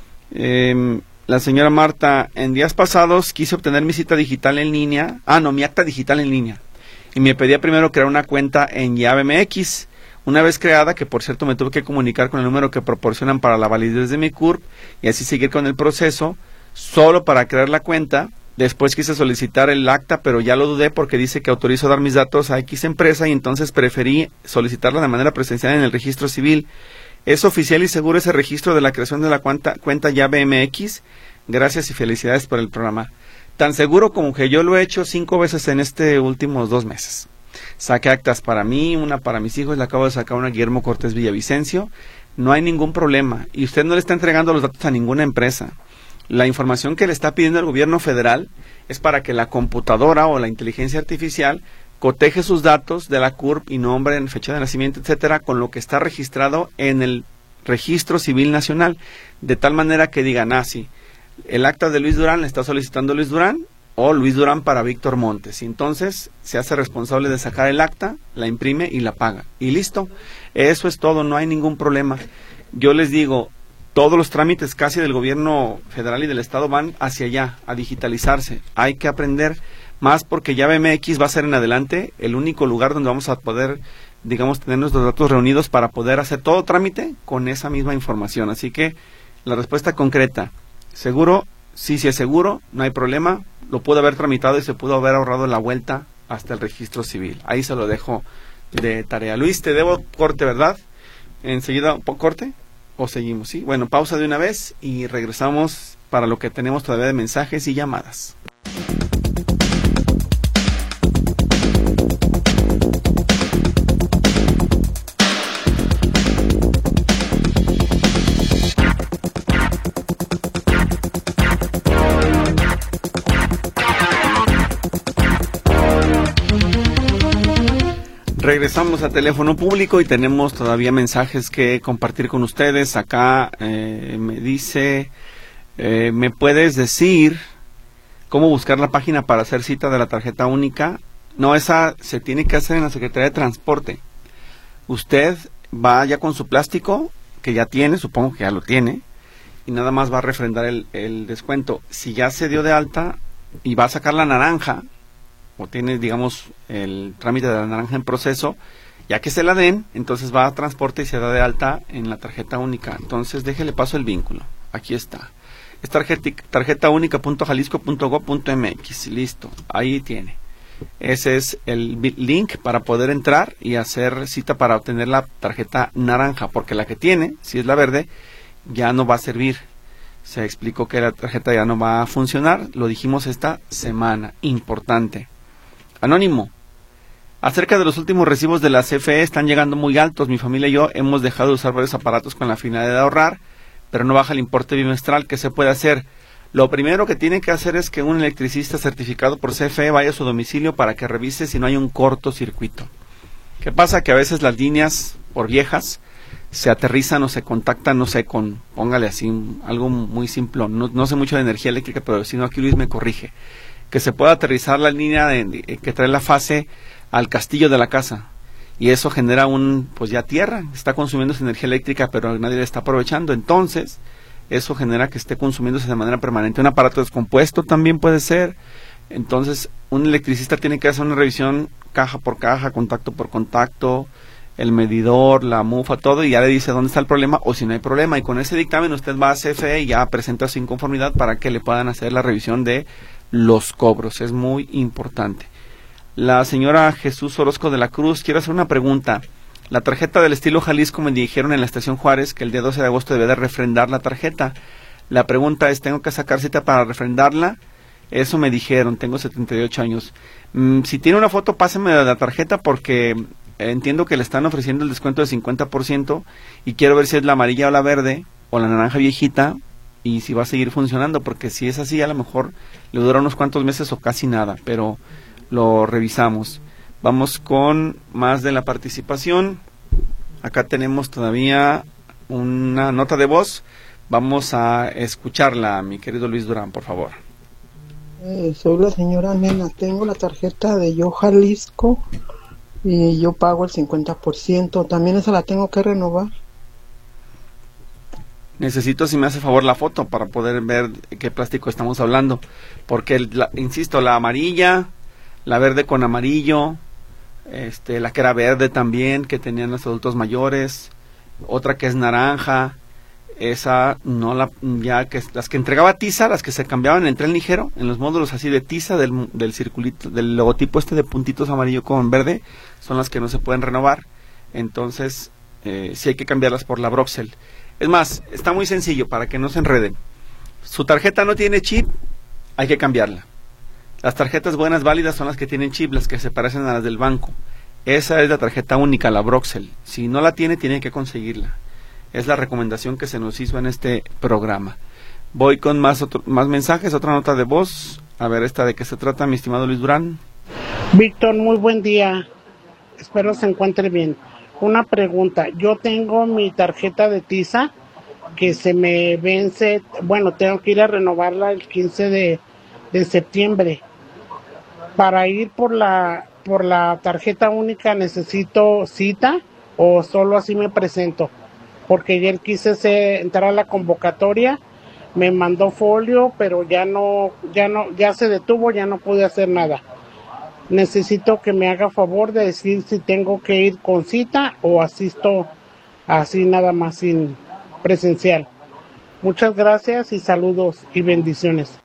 la señora Marta, en días pasados quise obtener mi cita digital en línea, mi acta digital en línea. Y me pedía primero crear una cuenta en YaveMX. Una vez creada, que por cierto me tuve que comunicar con el número que proporcionan para la validez de mi CURP y así seguir con el proceso, solo para crear la cuenta. Después quise solicitar el acta, pero ya lo dudé porque dice que autorizo dar mis datos a X empresa y entonces preferí solicitarla de manera presencial en el registro civil. ¿Es oficial y seguro ese registro de la creación de la cuenta YaveMX? Gracias y felicidades por el programa. Tan seguro como que yo lo he hecho 5 veces en este últimos 2 meses. Saqué actas para mí, una para mis hijos, le acabo de sacar una a Guillermo Cortés Villavicencio. No hay ningún problema. Y usted no le está entregando los datos a ninguna empresa. La información que le está pidiendo el gobierno federal es para que la computadora o la inteligencia artificial coteje sus datos de la CURP y nombre, en fecha de nacimiento, etcétera, con lo que está registrado en el Registro Civil Nacional. De tal manera que digan, sí, el acta de Luis Durán le está solicitando Luis Durán o Luis Durán para Víctor Montes. Y entonces se hace responsable de sacar el acta, la imprime y la paga. Y listo. Eso es todo, no hay ningún problema. Yo les digo, todos los trámites casi del gobierno federal y del estado van hacia allá, a digitalizarse. Hay que aprender más porque YaveMX va a ser en adelante el único lugar donde vamos a poder, digamos, tener nuestros datos reunidos para poder hacer todo trámite con esa misma información. Así que la respuesta concreta, ¿seguro? Sí, es seguro, no hay problema. Lo pudo haber tramitado y se pudo haber ahorrado la vuelta hasta el registro civil. Ahí se lo dejo de tarea. Luis, te debo corte, ¿verdad? Enseguida, ¿corte? ¿O seguimos? Sí. Bueno, pausa de una vez y regresamos para lo que tenemos todavía de mensajes y llamadas. Regresamos a teléfono público y tenemos todavía mensajes que compartir con ustedes. Acá me dice, ¿me puedes decir ¿Cómo buscar la página para hacer cita de la tarjeta única? No, esa se tiene que hacer en la Secretaría de Transporte. Usted va ya con su plástico, que ya tiene, supongo que ya lo tiene, y nada más va a refrendar el descuento. Si ya se dio de alta y va a sacar la naranja, o tiene, digamos, el trámite de la naranja en proceso, ya que se la den, entonces va a transporte y se da de alta en la tarjeta única. Entonces déjele paso el vínculo. Aquí está. Es tarjetaúnica.jalisco.gov.mx. Listo. Ahí tiene. Ese es el link para poder entrar y hacer cita para obtener la tarjeta naranja, porque la que tiene, si es la verde, ya no va a servir. Se explicó que la tarjeta ya no va a funcionar. Lo dijimos esta semana. Importante. Anónimo. Acerca de los últimos recibos de la CFE, están llegando muy altos. Mi familia y yo hemos dejado de usar varios aparatos con la finalidad de ahorrar, pero no baja el importe bimestral. ¿Qué se puede hacer? Lo primero que tiene que hacer es que un electricista certificado por CFE vaya a su domicilio para que revise si no hay un cortocircuito. ¿Qué pasa? Que a veces las líneas, por viejas, se aterrizan o se contactan, no sé, con, póngale así, algo muy simple. No sé mucho de energía eléctrica, pero si no, aquí Luis me corrige. Que se pueda aterrizar la línea que trae la fase al castillo de la casa. Y eso genera pues ya tierra, está consumiendo esa energía eléctrica, pero nadie la está aprovechando. Entonces, eso genera que esté consumiéndose de manera permanente. Un aparato descompuesto también puede ser. Entonces, un electricista tiene que hacer una revisión caja por caja, contacto por contacto, el medidor, la mufa, todo, y ya le dice dónde está el problema o si no hay problema. Y con ese dictamen usted va a CFE y ya presenta su inconformidad para que le puedan hacer la revisión de los cobros. Es muy importante. La señora Jesús Orozco de la Cruz, quiero hacer una pregunta. La tarjeta del estilo Jalisco, me dijeron en la estación Juárez que el día 12 de agosto debe de refrendar la tarjeta. La pregunta es, ¿tengo que sacar cita para refrendarla? Eso me dijeron, tengo 78 años. Si tiene una foto, páseme de la tarjeta porque entiendo que le están ofreciendo el descuento de 50% y quiero ver si es la amarilla o la verde o la naranja viejita y si va a seguir funcionando, porque si es así a lo mejor le dura unos cuantos meses o casi nada, pero lo revisamos. Vamos con más de la participación. Acá tenemos todavía una nota de voz. Vamos a escucharla, mi querido Luis Durán, por favor. Soy la señora Nena. Tengo la tarjeta de Yo Jalisco y yo pago el 50%. ¿También esa la tengo que renovar? Necesito, si me hace favor, la foto para poder ver qué plástico estamos hablando. Porque, insisto, la amarilla, la verde con amarillo, la que era verde también, que tenían los adultos mayores, otra que es naranja, esa no ya que las que entregaba Tiza, las que se cambiaban en tren ligero, en los módulos así de Tiza, del circulito, del logotipo de puntitos amarillo con verde, son las que no se pueden renovar. Entonces, sí hay que cambiarlas por la Broxel. Es más, está muy sencillo para que no se enreden. Su tarjeta no tiene chip, hay que cambiarla. Las tarjetas buenas, válidas, son las que tienen chip, las que se parecen a las del banco. Esa es la tarjeta única, la Broxel. Si no la tiene, tiene que conseguirla. Es la recomendación que se nos hizo en este programa. Voy con más mensajes, otra nota de voz. A ver, ¿esta de qué se trata, mi estimado Luis Durán? Víctor, muy buen día. Espero se encuentre bien. Una pregunta. Yo tengo mi tarjeta de Tiza que se me vence. Bueno, tengo que ir a renovarla el 15 de septiembre. Para ir por la tarjeta única, ¿necesito cita o solo así me presento? Porque ayer quise entrar a la convocatoria, me mandó folio, pero ya se detuvo, ya no pude hacer nada. Necesito que me haga favor de decir si tengo que ir con cita o asisto así nada más sin presencial. Muchas gracias y saludos y bendiciones.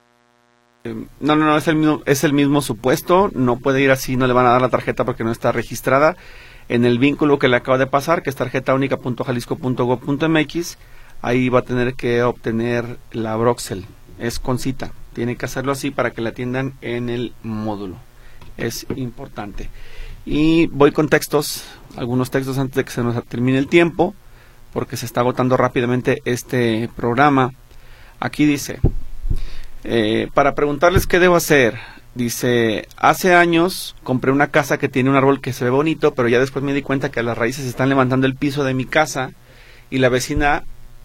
No, es el mismo supuesto, no puede ir así, no le van a dar la tarjeta porque no está registrada. En el vínculo que le acaba de pasar, que es tarjetaúnica.jalisco.gov.mx, ahí va a tener que obtener la Broxel, es con cita, tiene que hacerlo así para que la atiendan en el módulo, es importante. Y voy con textos, algunos textos antes de que se nos termine el tiempo, porque se está agotando rápidamente este programa. Aquí dice, para preguntarles qué debo hacer. Dice, hace años compré una casa que tiene un árbol que se ve bonito, pero ya después me di cuenta que las raíces están levantando el piso de mi casa y la vecina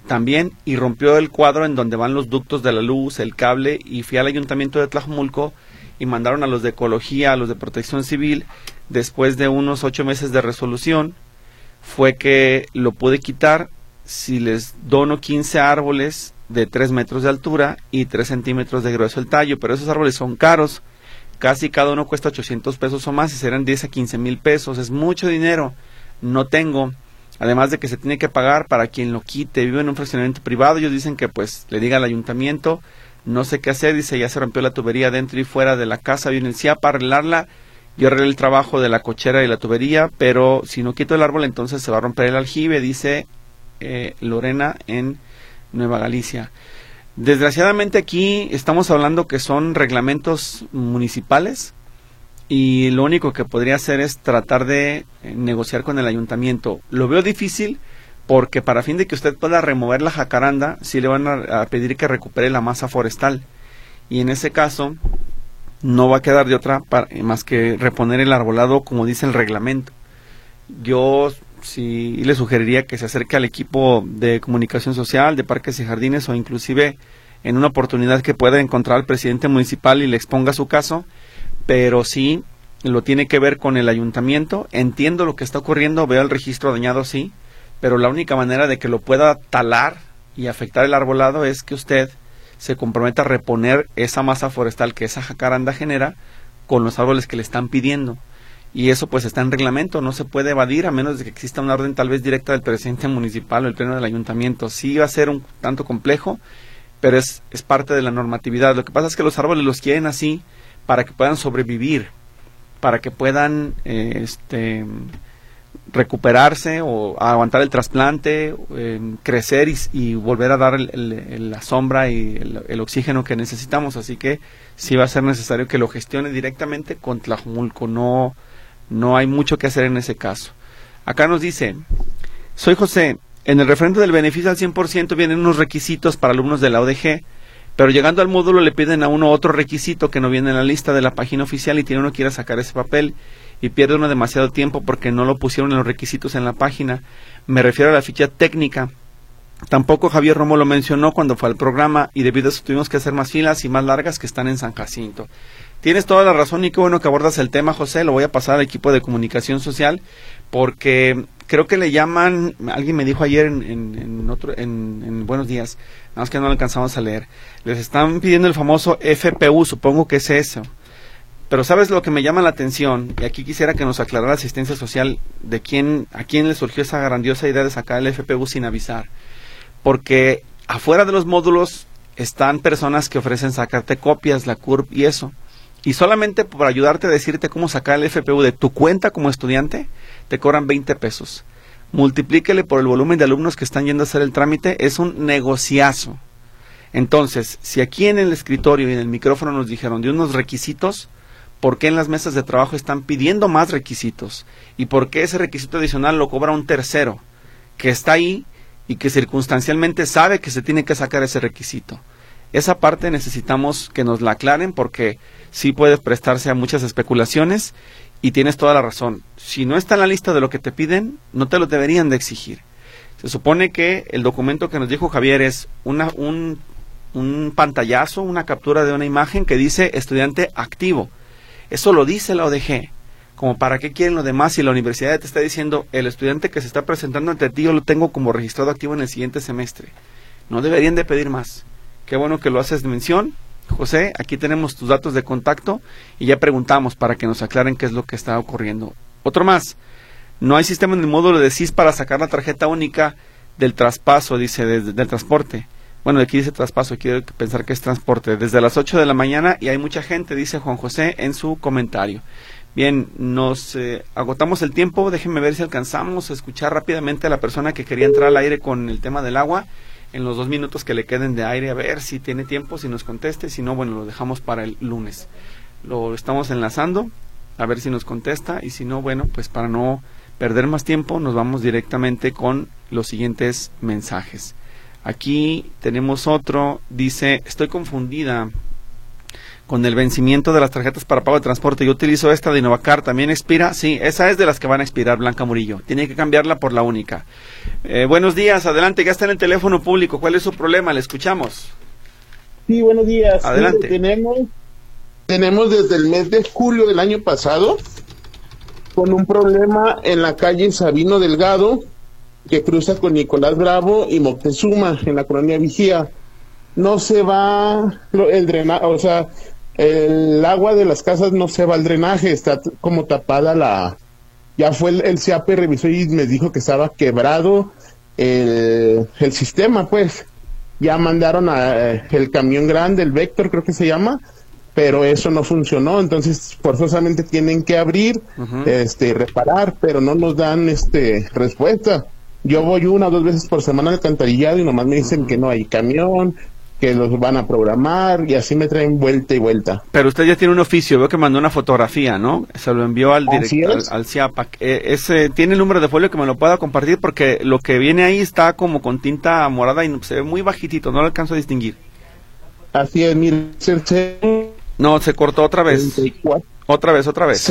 también, y rompió el cuadro en donde van los ductos de la luz, el cable, y fui al ayuntamiento de Tlajomulco y mandaron a los de ecología, a los de protección civil. Después de unos 8 meses de resolución fue que lo pude quitar si les dono 15 árboles de 3 metros de altura y 3 centímetros de grueso el tallo, pero esos árboles son caros, casi cada uno cuesta 800 pesos o más, y serán 10 a 15 mil pesos, es mucho dinero, no tengo. Además de que se tiene que pagar para quien lo quite, vive en un fraccionamiento privado, ellos dicen que pues le diga al ayuntamiento, no sé qué hacer, dice, ya se rompió la tubería dentro y fuera de la casa, viene el CIA para arreglarla, yo arreglé el trabajo de la cochera y la tubería, pero si no quito el árbol entonces se va a romper el aljibe, dice Lorena en Nueva Galicia. Desgraciadamente aquí estamos hablando que son reglamentos municipales, y lo único que podría hacer es tratar de negociar con el ayuntamiento. Lo veo difícil porque para fin de que usted pueda remover la jacaranda, sí le van a pedir que recupere la masa forestal, y en ese caso no va a quedar de otra más que reponer el arbolado como dice el reglamento. Yo sí le sugeriría que se acerque al equipo de comunicación social, de parques y jardines, o inclusive en una oportunidad que pueda encontrar al presidente municipal y le exponga su caso, pero sí lo tiene que ver con el ayuntamiento. Entiendo lo que está ocurriendo, veo el registro dañado, sí, pero la única manera de que lo pueda talar y afectar el arbolado es que usted se comprometa a reponer esa masa forestal que esa jacaranda genera con los árboles que le están pidiendo, y eso pues está en reglamento, no se puede evadir a menos de que exista una orden tal vez directa del presidente municipal o el pleno del ayuntamiento. Sí va a ser un tanto complejo, pero es parte de la normatividad. Lo que pasa es que los árboles los quieren así para que puedan sobrevivir, para que puedan recuperarse o aguantar el trasplante, crecer y volver a dar la sombra y el oxígeno que necesitamos. Así que sí va a ser necesario que lo gestione directamente con Tlajomulco. No hay mucho que hacer en ese caso. Acá nos dice, soy José, en el referendo del beneficio al 100% vienen unos requisitos para alumnos de la ODG, pero llegando al módulo le piden a uno otro requisito que no viene en la lista de la página oficial, y tiene uno que ir a sacar ese papel y pierde uno demasiado tiempo porque no lo pusieron en los requisitos en la página. Me refiero a la ficha técnica. Tampoco Javier Romo lo mencionó cuando fue al programa, y debido a eso tuvimos que hacer más filas y más largas que están en San Jacinto. Tienes toda la razón, y qué bueno que abordas el tema, José. Lo voy a pasar al equipo de comunicación social, porque creo que le llaman, alguien me dijo ayer en Buenos Días, nada más que no lo alcanzamos a leer, les están pidiendo el famoso FPU, supongo que es eso. Pero ¿sabes lo que me llama la atención? Y aquí quisiera que nos aclarara la asistencia social de a quién le surgió esa grandiosa idea de sacar el FPU sin avisar. Porque afuera de los módulos están personas que ofrecen sacarte copias, la CURP y eso. Y solamente por ayudarte a decirte cómo sacar el FPU de tu cuenta como estudiante, te cobran 20 pesos. Multiplíquele por el volumen de alumnos que están yendo a hacer el trámite, es un negociazo. Entonces, si aquí en el escritorio y en el micrófono nos dijeron de unos requisitos, ¿por qué en las mesas de trabajo están pidiendo más requisitos? ¿Y por qué ese requisito adicional lo cobra un tercero que está ahí y que circunstancialmente sabe que se tiene que sacar ese requisito? Esa parte necesitamos que nos la aclaren, porque sí puede prestarse a muchas especulaciones, y tienes toda la razón. Si no está en la lista de lo que te piden, no te lo deberían de exigir. Se supone que el documento que nos dijo Javier es un pantallazo, una captura de una imagen que dice estudiante activo. Eso lo dice la ODG. Como para qué quieren lo demás si la universidad te está diciendo el estudiante que se está presentando ante ti yo lo tengo como registrado activo en el siguiente semestre. No deberían de pedir más. Qué bueno que lo haces de mención, José. Aquí tenemos tus datos de contacto y ya preguntamos para que nos aclaren qué es lo que está ocurriendo. Otro más, no hay sistema en el módulo de SIS para sacar la tarjeta única del traspaso, dice, del transporte. Bueno, aquí dice traspaso, quiero pensar que es transporte. Desde las 8 de la mañana y hay mucha gente, dice Juan José en su comentario. Bien, nos agotamos el tiempo, déjenme ver si alcanzamos a escuchar rápidamente a la persona que quería entrar al aire con el tema del agua. En los 2 minutos que le queden de aire, a ver si tiene tiempo, si nos conteste, si no, bueno, lo dejamos para el lunes. Lo estamos enlazando, a ver si nos contesta, y si no, bueno, pues para no perder más tiempo, nos vamos directamente con los siguientes mensajes. Aquí tenemos otro, dice, estoy confundida. con el vencimiento de las tarjetas para pago de transporte. Yo utilizo esta de Innovacar, también expira, sí, esa es de las que van a expirar, Blanca Murillo. Tiene que cambiarla por la única. Buenos días, adelante, ya está en el teléfono público. ¿Cuál es su problema? Le escuchamos. Sí, buenos días. Adelante. Tenemos desde el mes de julio del año pasado con un problema en la calle Sabino Delgado, que cruza con Nicolás Bravo y Moctezuma, en la colonia Vigía. No se va el drenaje, o sea, el agua de las casas no se va al drenaje, está como tapada ya fue el CIAPE, revisó y me dijo que estaba quebrado el sistema, pues. Ya mandaron el camión grande, el Vector creo que se llama, pero eso no funcionó, entonces forzosamente tienen que abrir, reparar, pero no nos dan respuesta. Yo voy 1 o 2 veces por semana al alcantarillado y nomás me dicen que no hay camión, que los van a programar, y así me traen vuelta y vuelta. Pero usted ya tiene un oficio, veo que mandó una fotografía, ¿no? Se lo envió al director, al CIAPA. ¿Tiene el número de folio que me lo pueda compartir? Porque lo que viene ahí está como con tinta morada y se ve muy bajitito, no lo alcanzo a distinguir. Así es, mire, no, se cortó otra vez. 34. Otra vez.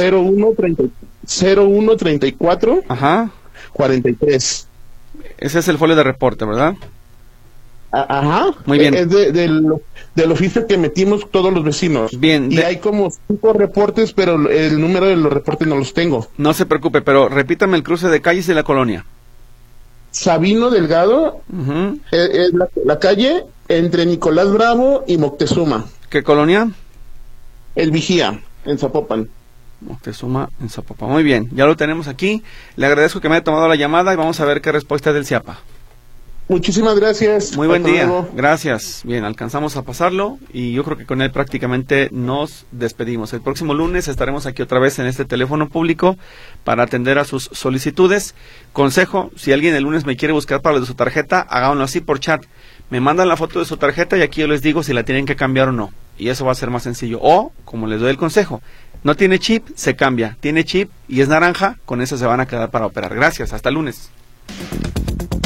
0134. Ajá. 43. Ese es el folio de reporte, ¿verdad? Ajá. Muy bien. Es del oficio que metimos todos los vecinos. Bien. Y hay como 5 reportes, pero el número de los reportes no los tengo. No se preocupe, pero repítame el cruce de calles y la colonia. Sabino Delgado, es la calle entre Nicolás Bravo y Moctezuma. ¿Qué colonia? El Vigía, en Zapopan. Moctezuma, en Zapopan. Muy bien, ya lo tenemos aquí. Le agradezco que me haya tomado la llamada y vamos a ver qué respuesta es del CIAPA. Muchísimas gracias. Muy buen día. Gracias. Bien, alcanzamos a pasarlo y yo creo que con él prácticamente nos despedimos. El próximo lunes estaremos aquí otra vez en este teléfono público para atender a sus solicitudes. Consejo, si alguien el lunes me quiere buscar para lo de su tarjeta, háganlo así por chat. Me mandan la foto de su tarjeta y aquí yo les digo si la tienen que cambiar o no. Y eso va a ser más sencillo. O, como les doy el consejo, no tiene chip, se cambia. Tiene chip y es naranja, con eso se van a quedar para operar. Gracias, hasta el lunes.